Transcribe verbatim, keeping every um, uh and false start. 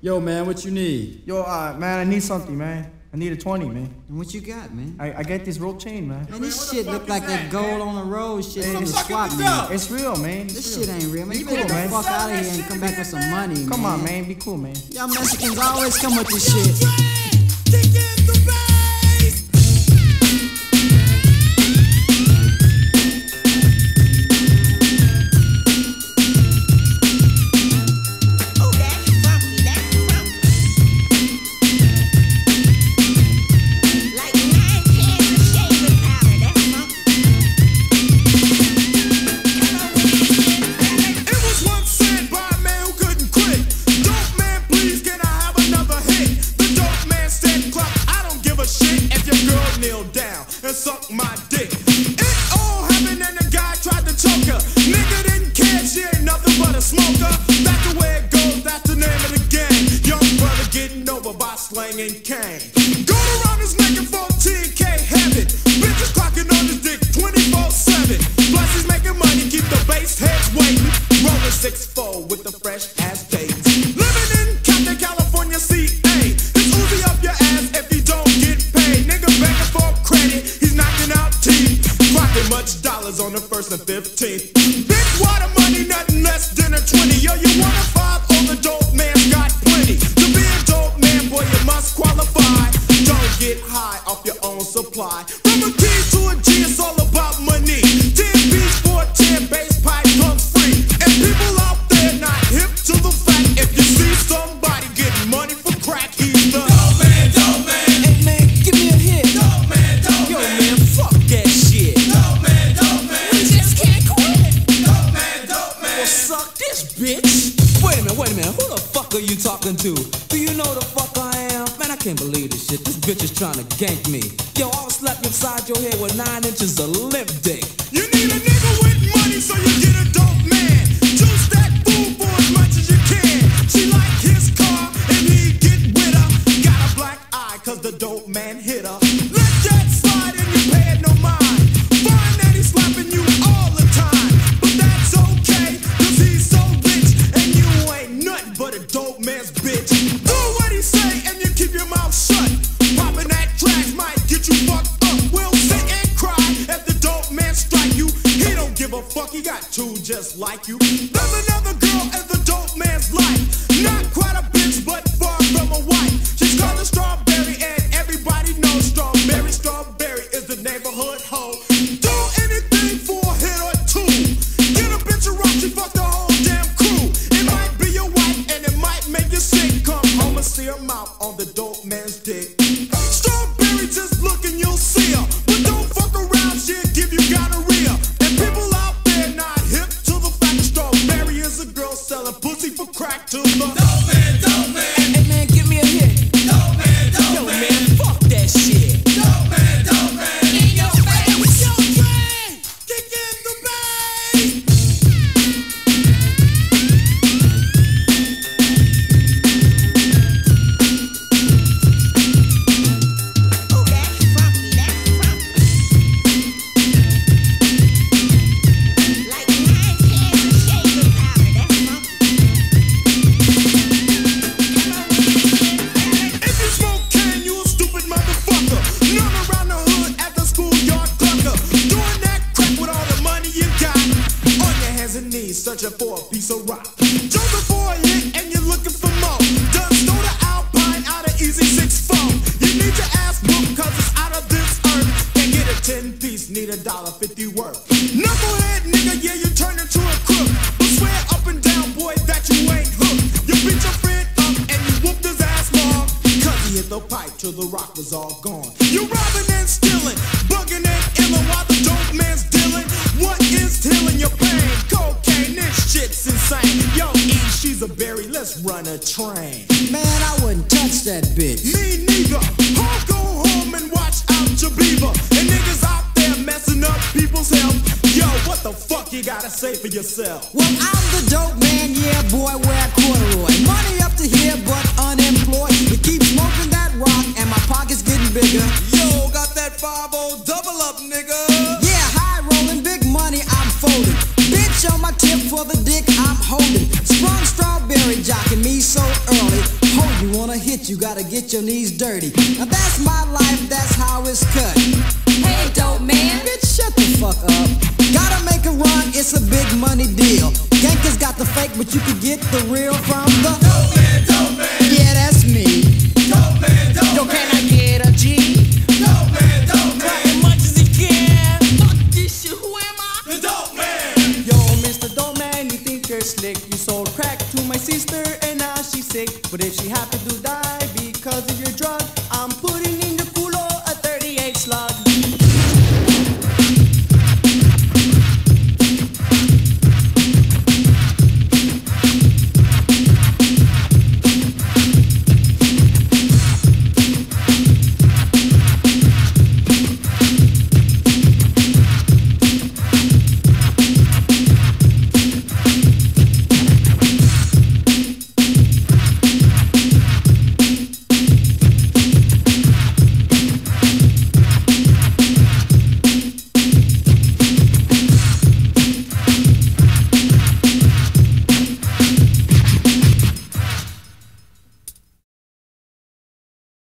Yo, man, what you need? Yo, uh, man, I need something, man. I need a twenty, man. And what you got, man? I, I get this rope chain, man. Man, this shit look like that gold on the road shit Hey, from the it's- swap meet. It's real, man. It's This real. shit ain't real, man. You Be better cool, get the man. fuck out of here and come back with some money, man. Come on, man. Be cool, man. Y'all Mexicans always come with this shit. Suck my dick. It all happened and the guy tried to choke her. Nigga didn't care, she ain't nothing but a smoker. That's the way it goes, that's the name of the game. Young brother getting over by slanging cane. Going around his neck and fourteen K heaven. Bitches clocking on his dick twenty-four seven. Plus he's making money, keep the bass heads waiting. Rolling six four with the fresh ass dates. Living in Compton, California, C A. It's Uzi up your ass if you don't get paid. Nigga begging for credit. Much dollars on the first and fifteenth. Big water money, nothing less than a twenty. Yo, you want a five? All the dope man's got plenty. To be a dope man, boy, you must qualify. Don't get high off your own supply. From a T to a G, it's all about money. ten beats for a ten, bass pipe comes free. And people out there not hip to the fact, if you see somebody getting money for crack, he's the dope man, dope man. Hey man, give me a hit. Dope man, dope Yo man. man, fuck that shit. Bitch. Wait a minute, wait a minute. Who the fuck are you talking to? Do you know the fuck I am? Man, I can't believe this shit. This bitch is trying to gank me. Yo, I'll slap you upside your head with nine inches of limp dick. You need a nigga with money so you get a dope man. Juice that fool for as much as you can. She like his car and he get with her. Got a black eye cause the dope man hit her. Let that slide and you pay it no mind. Find that he's slapping you all the time. But that's okay cause he's so rich and you ain't nothing but a dope man's bitch. Do what he say and you keep your mouth shut. Popping that tracks might get you fucked up. We'll sit and cry if the dope man strike you. He don't give a fuck, he got two just like you. There's another girl in the dope man's life. Not quite a bitch, but far from a wife. She's called a Strawberry and everybody knows Strawberry. Strawberry is the neighborhood hoe. Do anything for a hit or two. Get a bitch a rock, she fuck the whole damn crew. It might be your wife and it might make you sick. Come home and see her mouth on the dope man's dick. Strawberry, just look and you'll see her. But don't fuck around, she'll give you gonorrhea. And people out there not hip to the fact that Strawberry is a girl selling pussy for crack to the dope man, dope man. Hey man, give me a hit. Dope man, dope Yo man. man, fuck that shit. Dope man, dope man. In your face, yo train, kick in the bass. Oh, that's funky, that's funky. Like nine cans of shaving powder, that's funky. If you smoke can, you a stupid motherfucker. None around the hood at the schoolyard clucker. Doing that crack with all the money you got. On your hands and knees, searching for a piece of rock. Jumping for a hit and you're looking for more. Done stole the Alpine out of Easy six four. You need your ass whooped cause it's out of this earth. Can't get a ten piece, need a dollar fifty worth. Knucklehead nigga, yeah, you turn into a crook. But swear up and down, boy, that you ain't hooked. You beat your friend up and you whooped his ass long. Cause he hit the pipe till the rock was all gone. You robbing and stealing, bugging and illin' while the dope man's dealing. What is healing your pain? Cocaine, this shit's insane. Yo, E, she's a berry, let's run a train. Man, I wouldn't touch that bitch. Me neither. I'll go home and watch out your beaver. And niggas out there messing up people's health. Yo, what the fuck you gotta say for yourself? Well, I'm the dope man, yeah, boy, wear corduroy. Money up to here, but unemployed. We keep smoking that rock, and my pockets getting bigger. Yo, got that five oh double up, nigga. Yeah, high rolling, big money, I'm folding. Bitch on my tip for the dick I'm holding. Sprung Strawberry jocking me so early. hit, you gotta get your knees dirty. Now that's my life, that's how it's cut. Hey, dope man. Bitch, shut the fuck up. Gotta make a run, it's a big money deal. Gangsters got the fake, but you can get the real from the Dope man, dope man, yeah, that's me. dope man, dope Yo, man, can I get a G? dope man, dope man, As much as he can. Fuck this shit, who am I? the dope man. Yo, Mister Dope Man, you think you're slick. You sold crack to my sister and now she's sick. But if she happened to die because of your drug